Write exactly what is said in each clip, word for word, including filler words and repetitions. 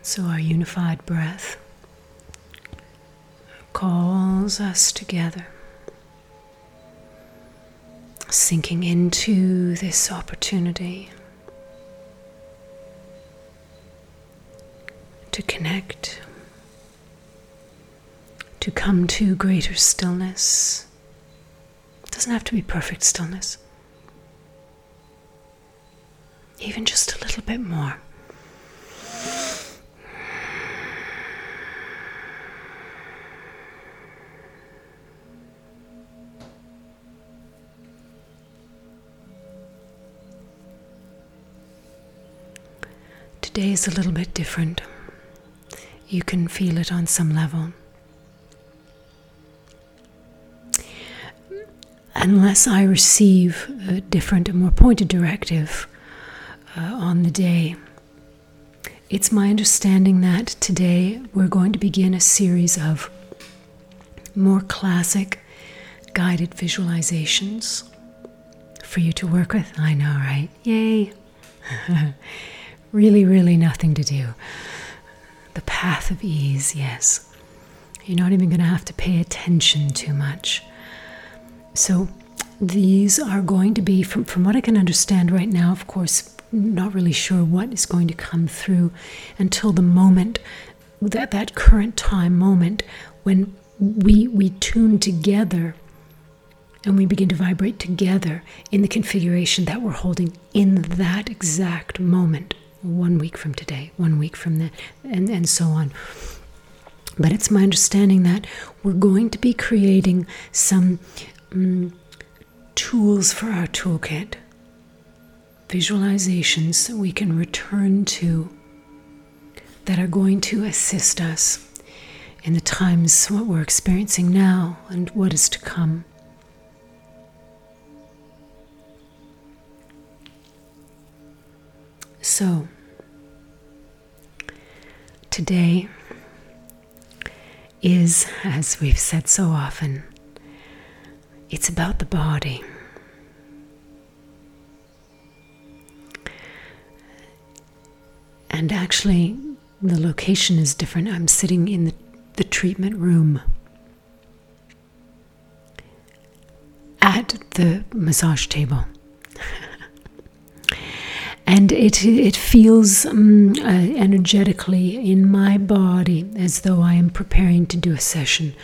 So our unified breath calls us together, sinking into this opportunity to connect, to come to greater stillness. It doesn't have to be perfect stillness. Even just a little bit more. Today is a little bit different. You can feel it on some level. Unless I receive a different, a more pointed directive uh, on the day, it's my understanding that today we're going to begin a series of more classic guided visualizations for you to work with. I know, right? Yay! Really, really nothing to do. The path of ease, yes. You're not even going to have to pay attention too much. So these are going to be, from, from what I can understand right now, of course, not really sure what is going to come through until the moment, that, that current time moment when we, we tune together and we begin to vibrate together in the configuration that we're holding in that exact moment. One week from today, one week from that, and, and so on. But it's my understanding that we're going to be creating some um, tools for our toolkit, visualizations that we can return to that are going to assist us in the times what we're experiencing now and what is to come. So, today is, as we've said so often, it's about the body. And actually, the location is different. I'm sitting in the, the treatment room at the massage table. And it it feels um, uh, energetically in my body as though I am preparing to do a session.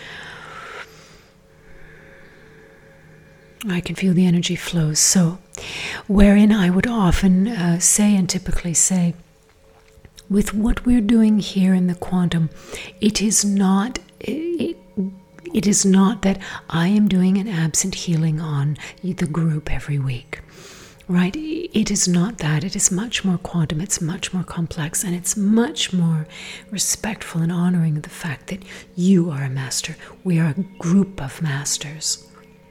I can feel the energy flows. So, wherein I would often uh, say and typically say, with what we're doing here in the quantum, it is not it, it is not that I am doing an absent healing on the group every week. Right? It is not that. It is much more quantum. It's much more complex, and it's much more respectful and honoring of the fact that you are a master. We are a group of masters.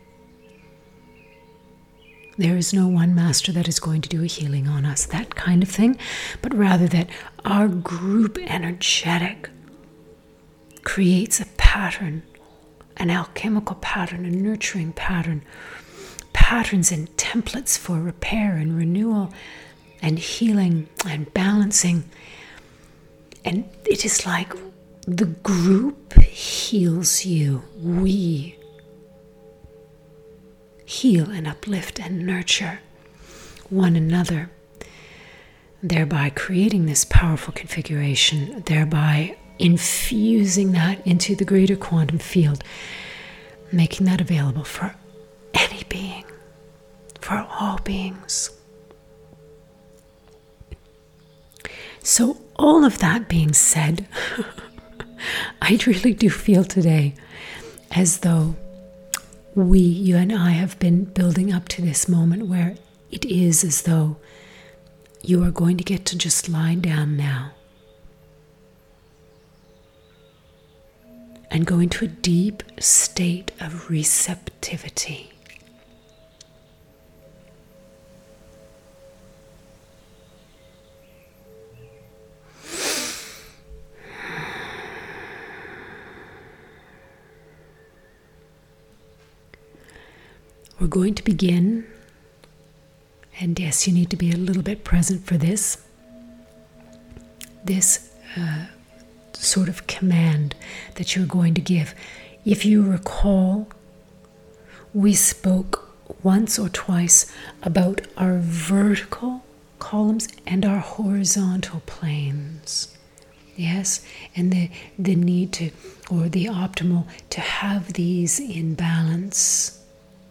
There is no one master that is going to do a healing on us, that kind of thing, but rather that our group energetic creates a pattern, an alchemical pattern, a nurturing pattern, patterns and templates for repair and renewal and healing and balancing. And it is like the group heals you. We heal and uplift and nurture one another, thereby creating this powerful configuration, thereby infusing that into the greater quantum field, making that available for any being, for all beings. So all of that being said, I really do feel today as though we, you and I, have been building up to this moment where it is as though you are going to get to just lie down now and go into a deep state of receptivity. We're going to begin, and yes, you need to be a little bit present for this. This uh, sort of command that you're going to give. If you recall, we spoke once or twice about our vertical columns and our horizontal planes. Yes, and the, the need to, or the optimal, to have these in balance.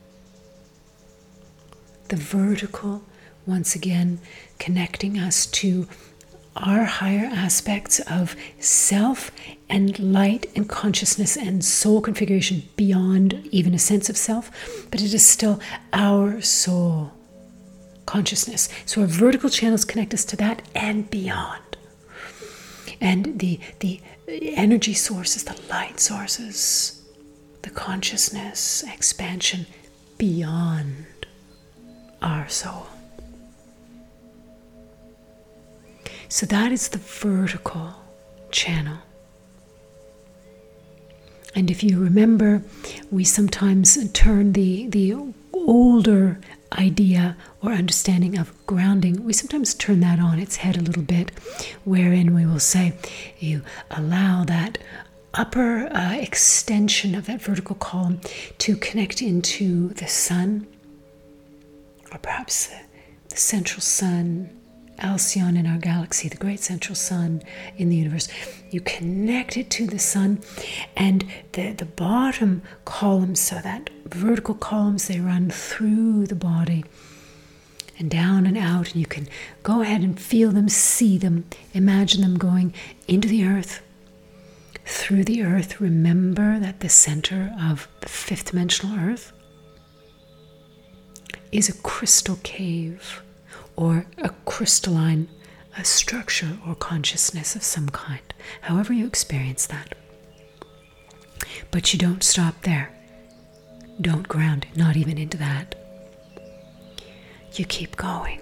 The vertical, once again, connecting us to our higher aspects of self and light and consciousness and soul configuration beyond even a sense of self, but it is still our soul consciousness. So our vertical channels connect us to that and beyond. And the the energy sources, the light sources, the consciousness expansion beyond our soul. So that is the vertical channel. And if you remember, we sometimes turn the, the older idea or understanding of grounding, we sometimes turn that on its head a little bit, wherein we will say you allow that upper uh, extension of that vertical column to connect into the sun, or perhaps the, the central sun, Alcyon in our galaxy, the great central sun in the universe. You connect it to the sun, and the, the bottom columns, so that vertical columns, they run through the body and down and out, and you can go ahead and feel them, see them, imagine them going into the earth, through the earth. Remember that the center of the fifth dimensional earth is a crystal cave, or a crystalline a structure or consciousness of some kind, however you experience that. But you don't stop there. Don't ground, not even into that. You keep going,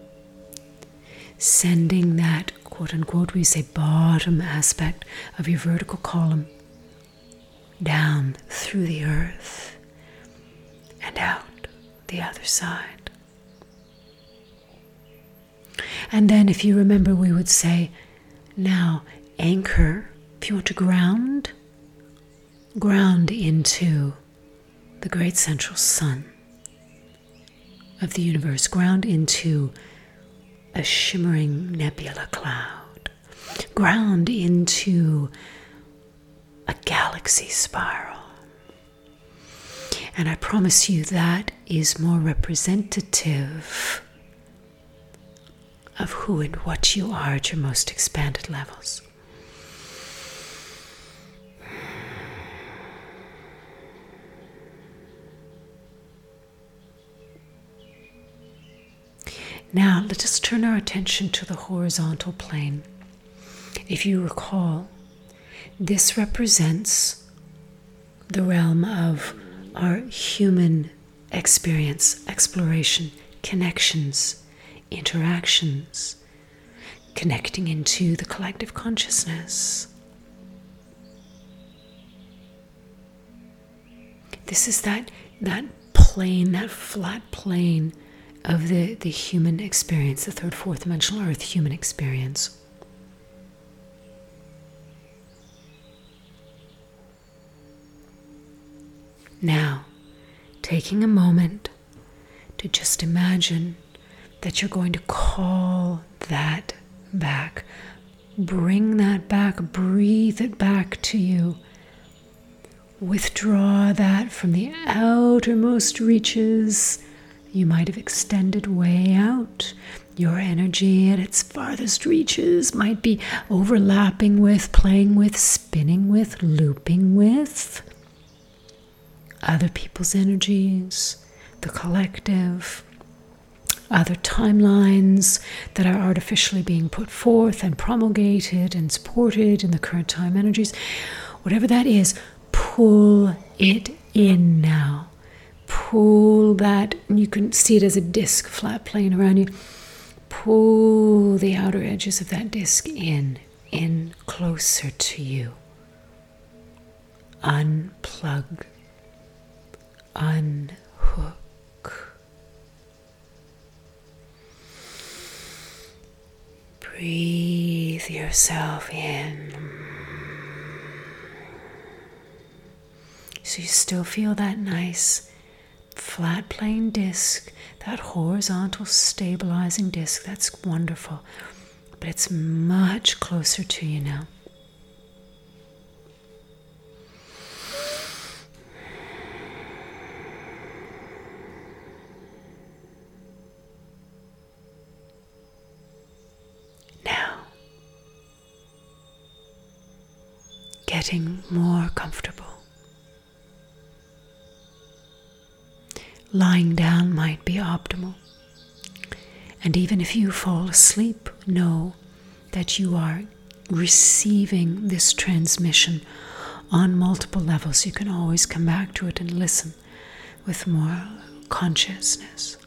sending that, quote unquote, we say bottom aspect of your vertical column down through the earth and out the other side. And then, if you remember, we would say, now anchor. If you want to ground, ground into the great central sun of the universe. Ground into a shimmering nebula cloud. Ground into a galaxy spiral. And I promise you that is more representative of who and what you are at your most expanded levels. Now, let us turn our attention to the horizontal plane. If you recall, this represents the realm of our human experience, exploration, connections, interactions, connecting into the collective consciousness. This is that, that plane, that flat plane of the, the human experience, the third, fourth dimensional earth human experience. Now, taking a moment to just imagine that you're going to call that back. Bring that back, breathe it back to you. Withdraw that from the outermost reaches. You might have extended way out. Your energy at its farthest reaches might be overlapping with, playing with, spinning with, looping with other people's energies, the collective, other timelines that are artificially being put forth and promulgated and supported in the current time energies. Whatever that is, pull it in now. Pull that, and you can see it as a disc, flat plane around you. Pull the outer edges of that disc in, in closer to you. Unplug. Unhook. Breathe breathe yourself in. So you still feel that nice flat plane disc, that horizontal stabilizing disc. That's wonderful. But it's much closer to you now. Now, getting more comfortable. Lying down might be optimal. And even if you fall asleep, know that you are receiving this transmission on multiple levels. You can always come back to it and listen with more consciousness.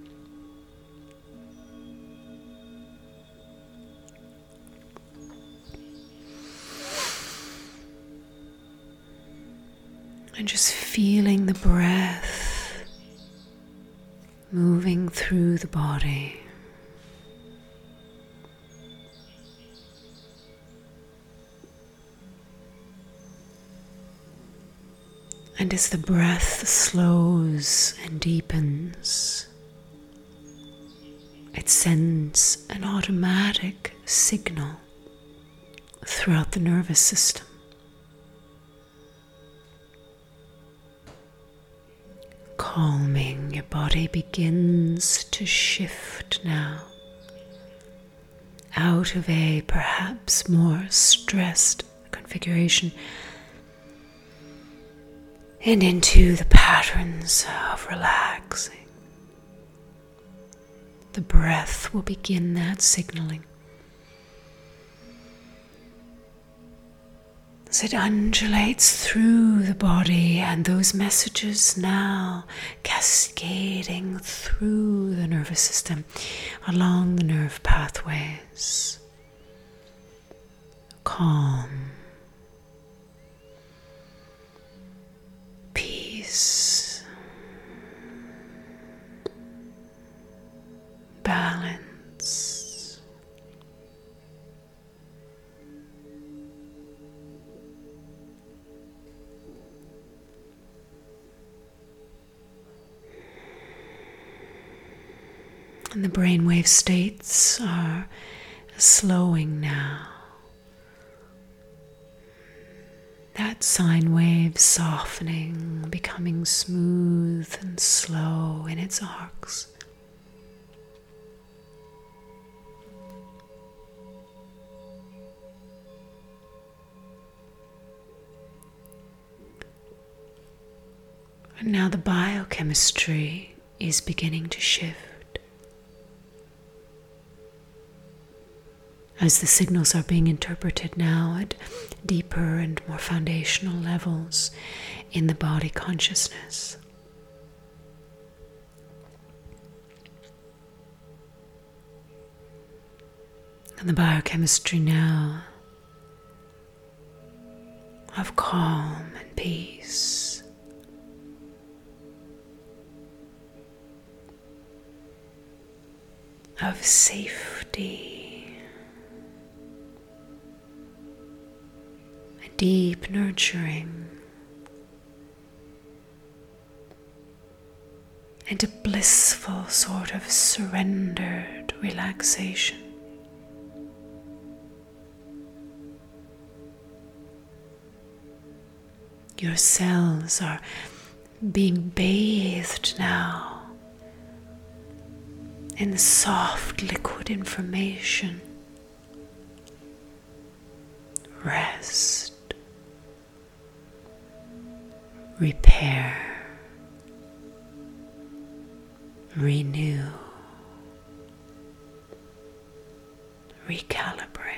And just feeling the breath moving through the body. And as the breath slows and deepens, it sends an automatic signal throughout the nervous system. Calming, your body begins to shift now out of a perhaps more stressed configuration and into the patterns of relaxing. The breath will begin that signaling. As it undulates through the body, and those messages now cascading through the nervous system, along the nerve pathways. Calm, peace, balance. And the brainwave states are slowing now. That sine wave softening, becoming smooth and slow in its arcs. And now the biochemistry is beginning to shift. As the signals are being interpreted now at deeper and more foundational levels in the body consciousness. And the biochemistry now of calm and peace. Of safety. Deep nurturing, and a blissful sort of surrendered relaxation. Your cells are being bathed now in the soft liquid information. Rest. Repair, renew, recalibrate.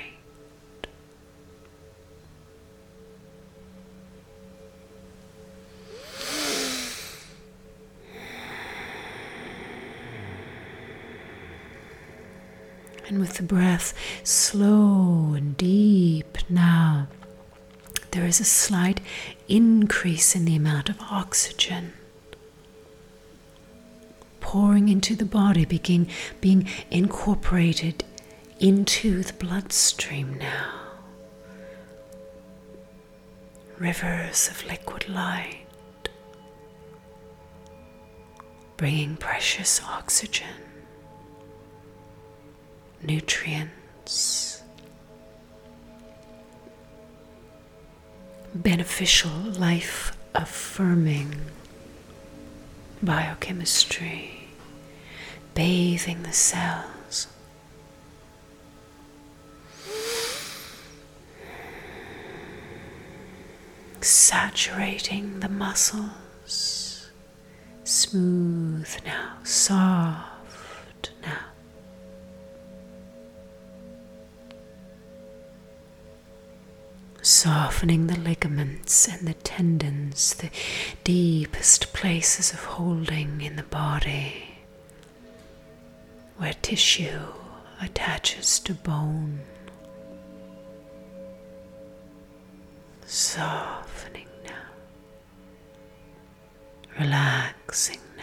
And with the breath slow and deep now, there is a slight increase in the amount of oxygen pouring into the body, being, being incorporated into the bloodstream now. Rivers of liquid light, bringing precious oxygen, nutrients, beneficial life-affirming biochemistry, bathing the cells. Saturating the muscles, smooth now, soft now. Softening the ligaments and the tendons, the deepest places of holding in the body, where tissue attaches to bone. Softening now, relaxing now.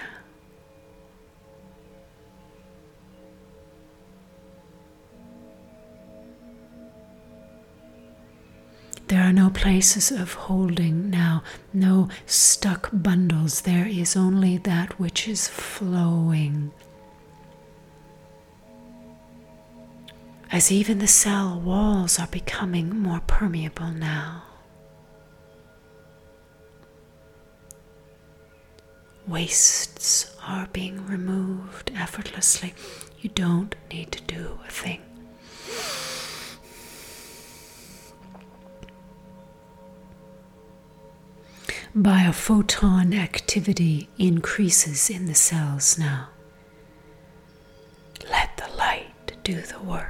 There are no places of holding now, no stuck bundles. There is only that which is flowing. As even the cell walls are becoming more permeable now. Wastes are being removed effortlessly. You don't need to do a thing. Biophoton activity increases in the cells now. Let the light do the work.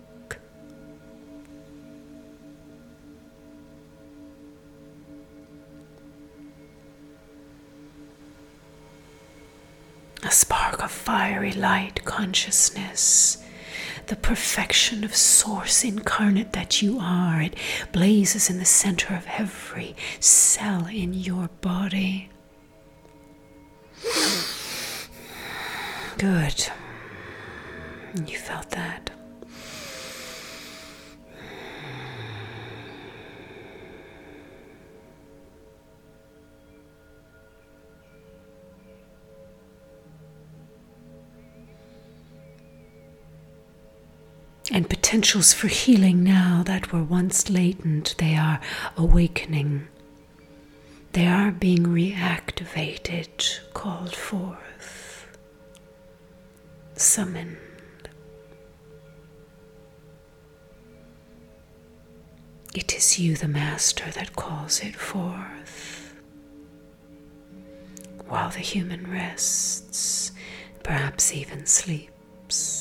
A spark of fiery light consciousness, the perfection of source incarnate that you are. It blazes in the center of every cell in your body. Good. You felt that. And potentials for healing now that were once latent, they are awakening. They are being reactivated, called forth, summoned. It is you, the Master, that calls it forth. While the human rests, perhaps even sleeps.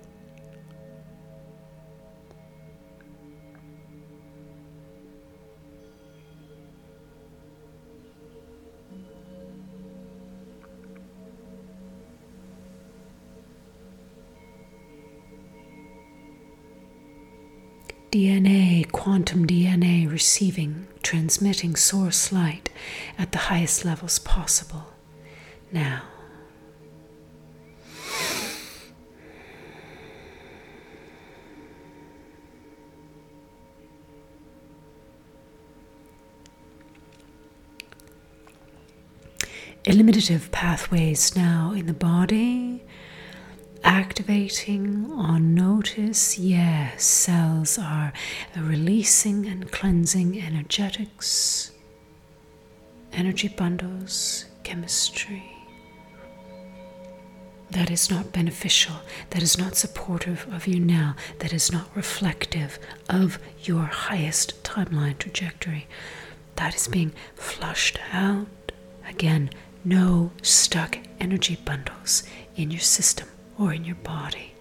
D N A, quantum D N A, receiving, transmitting source light at the highest levels possible. Now, eliminative pathways now in the body, activating on notice. Yes, cells are releasing and cleansing energetics, energy bundles, chemistry. That is not beneficial, that is not supportive of you now, that is not reflective of your highest timeline trajectory. That is being flushed out. Again, no stuck energy bundles in your system or in your body.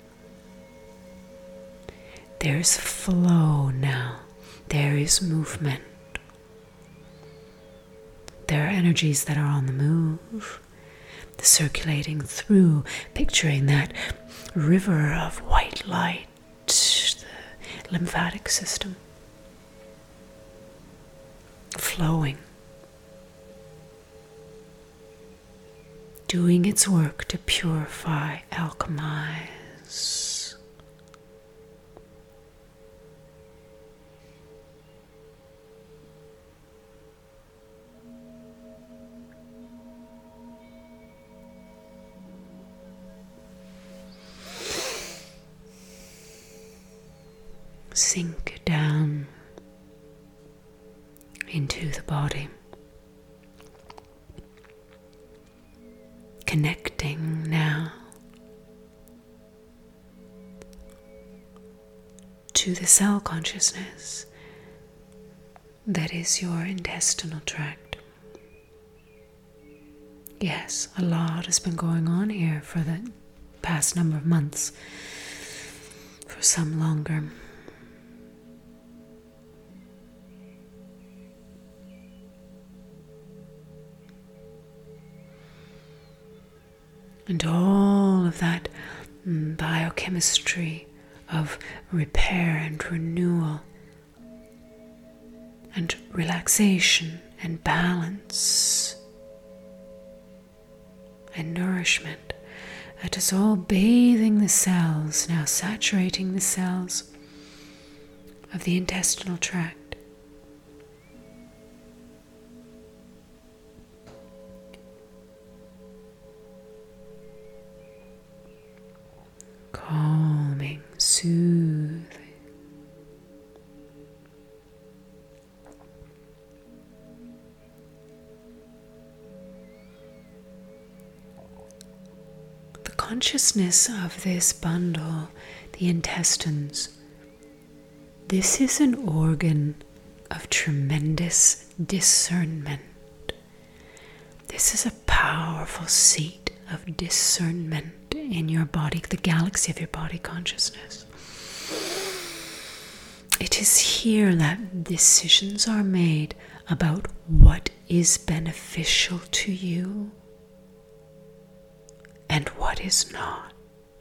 There is flow now. There is movement. There are energies that are on the move, the circulating through, picturing that river of white light, the lymphatic system, flowing, doing its work to purify, alchemize, sink down into the body, connecting now to the cell consciousness that is your intestinal tract. Yes, a lot has been going on here for the past number of months, for some longer. And all of that biochemistry of repair and renewal and relaxation and balance and nourishment, that is all bathing the cells, now saturating the cells of the intestinal tract. Calming, soothing. The consciousness of this bundle, the intestines, this is an organ of tremendous discernment. This is a powerful seat of discernment in your body, the galaxy of your body consciousness. It is here that decisions are made about what is beneficial to you and what is not.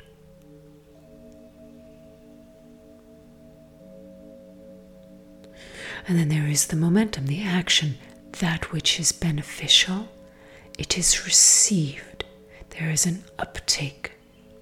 And then there is the momentum, the action, that which is beneficial, it is received. There is an uptake.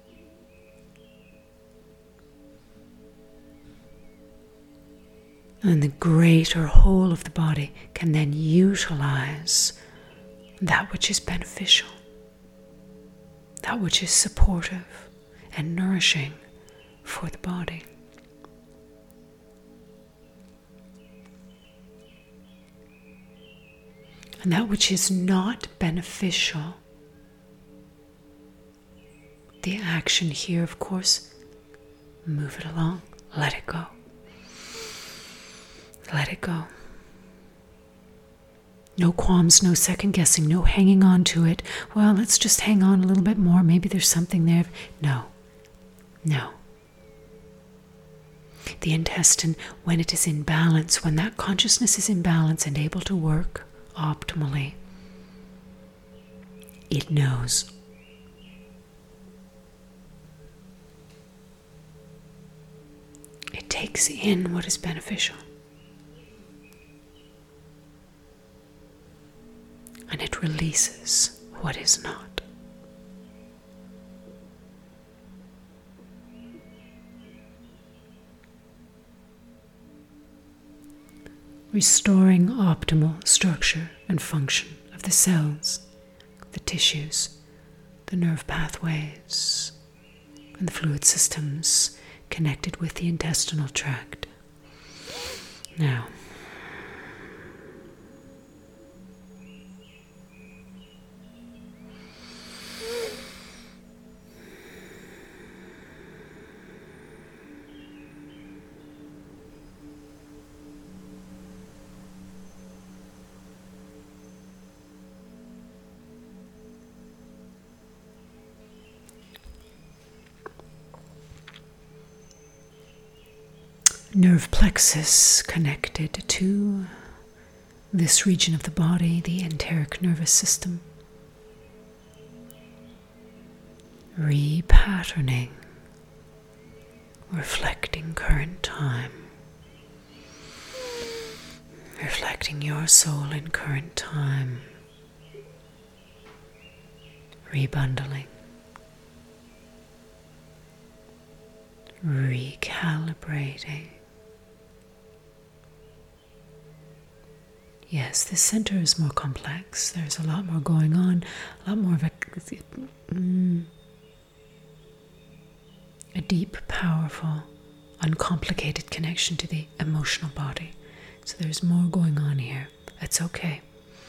And the greater whole of the body can then utilize that which is beneficial, that which is supportive and nourishing for the body. And that which is not beneficial, the action here, of course, move it along, let it go. Let it go. No qualms, no second guessing, no hanging on to it. Well, let's just hang on a little bit more. Maybe there's something there. No. No. The intestine, when it is in balance, when that consciousness is in balance and able to work optimally, it knows. It takes in what is beneficial. And it releases what is not. Restoring optimal structure and function of the cells, the tissues, the nerve pathways, and the fluid systems connected with the intestinal tract. Now, nerve plexus connected to this region of the body, the enteric nervous system. Repatterning, reflecting current time, reflecting your soul in current time, rebundling, recalibrating. Yes, this center is more complex. There's a lot more going on, a lot more of a, mm, a deep, powerful uncomplicated connection to the emotional body. So there's more going on here. That's okay.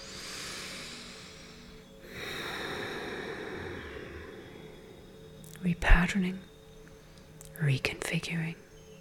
Repatterning, reconfiguring.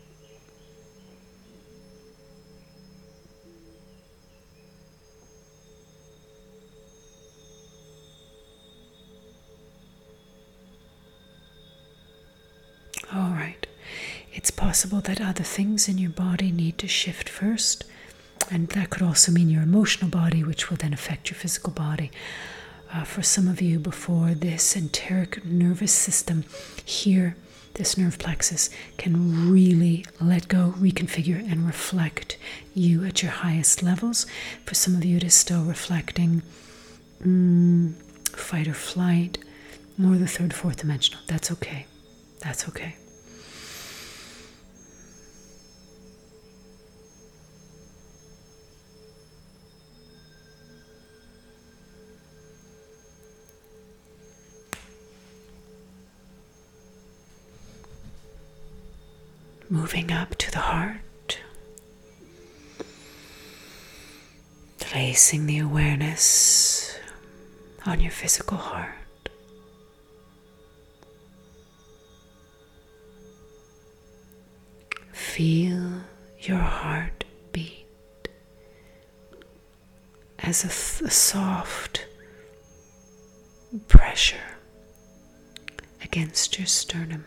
All right. It's possible that other things in your body need to shift first, and that could also mean your emotional body, which will then affect your physical body. Uh, for some of you, before this enteric nervous system here, this nerve plexus, can really let go, reconfigure, and reflect you at your highest levels. For some of you, it is still reflecting mm, fight or flight, more the third, fourth dimensional. That's okay. That's okay. Moving up to the heart, placing the awareness on your physical heart. Feel your heart beat as a, th- a soft pressure against your sternum.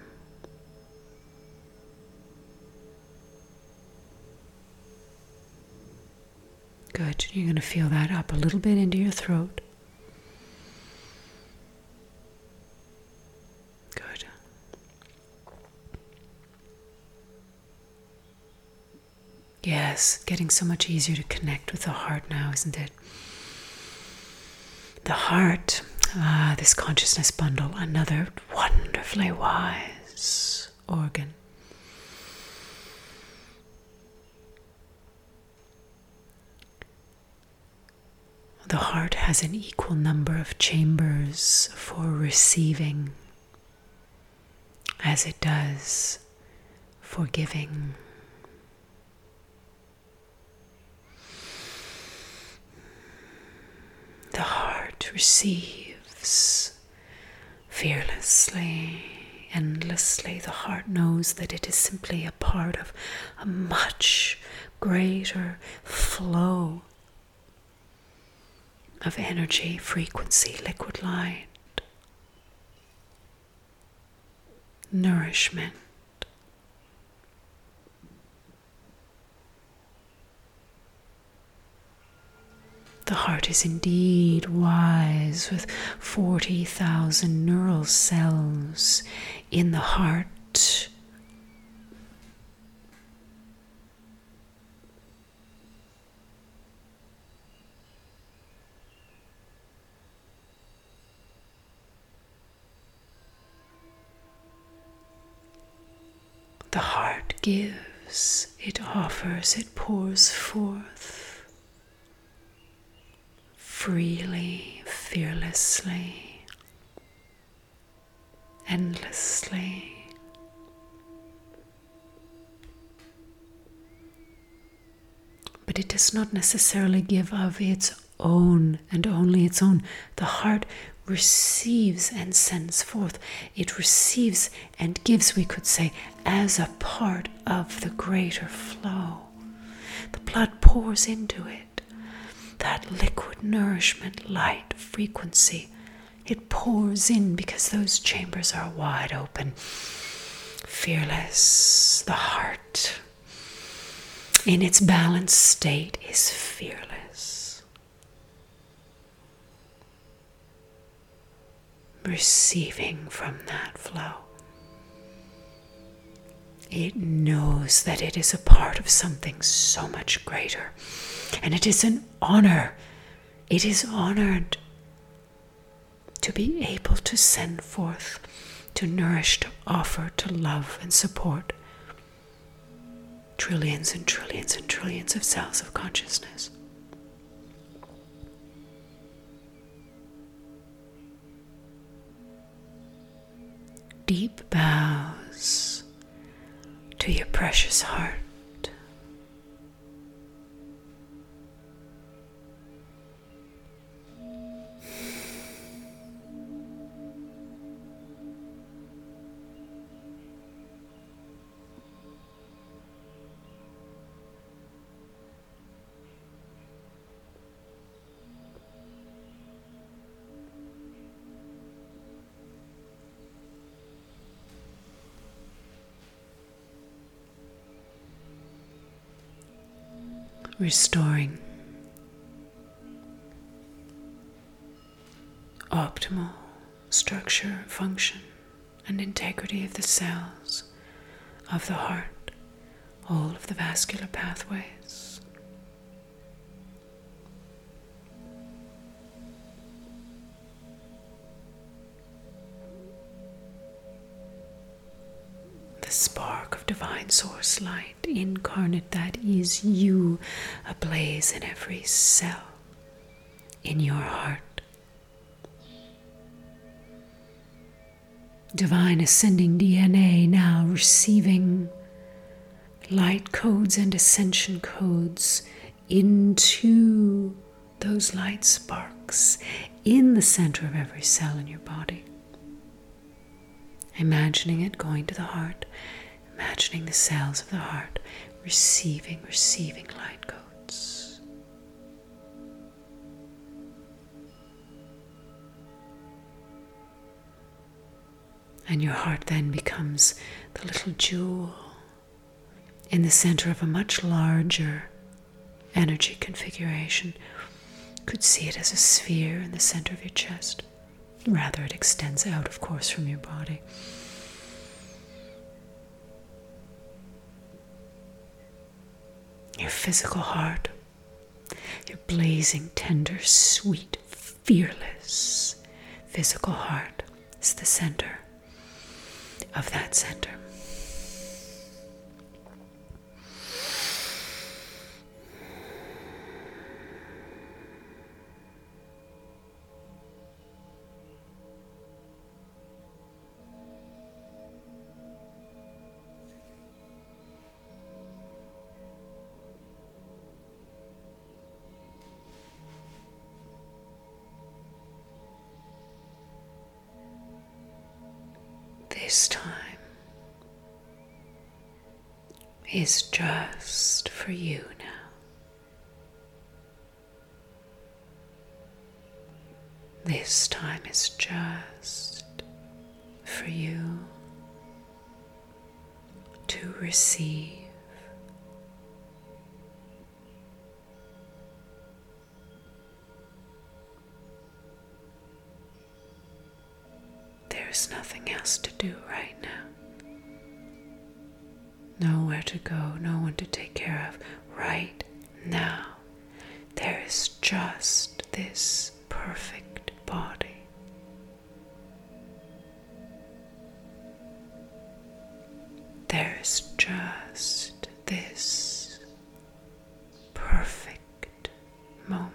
Good. You're going to feel that up a little bit into your throat. Good. Yes, getting so much easier to connect with the heart now, isn't it? The heart, ah, this consciousness bundle, another wonderfully wise organ. The heart has an equal number of chambers for receiving as it does for giving. The heart receives fearlessly, endlessly. The heart knows that it is simply a part of a much greater flow of energy, frequency, liquid light, nourishment. The heart is indeed wise, with forty thousand neural cells in the heart. The heart gives, it offers, it pours forth freely, fearlessly, endlessly. But it does not necessarily give of its own and only its own. The heart receives and sends forth. It receives and gives, we could say, as a part of the greater flow. The blood pours into it. That liquid nourishment, light, frequency, it pours in because those chambers are wide open. Fearless. The heart in its balanced state is fearless. Receiving from that flow. It knows that it is a part of something so much greater. And it is an honor. It is honored to be able to send forth, to nourish, to offer, to love and support trillions and trillions and trillions of cells of consciousness. Deep bows, to your precious heart. Restoring optimal structure, function, and integrity of the cells of the heart, all of the vascular pathways. The spark of divine source light incarnate that is you, ablaze in every cell in your heart. Divine ascending D N A now receiving light codes and ascension codes into those light sparks in the center of every cell in your body. Imagining it going to the heart, imagining the cells of the heart receiving, receiving light codes. And your heart then becomes the little jewel in the center of a much larger energy configuration. You could see it as a sphere in the center of your chest. Rather, it extends out, of course, from your body. Your physical heart, your blazing, tender, sweet, fearless physical heart is the center of that center. This time is just for you now. This time is just for you to receive. There's nothing else to do right now. Nowhere to go, no one to take care of right now. There is just this perfect body. There is just this perfect moment.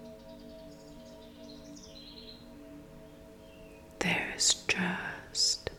There is just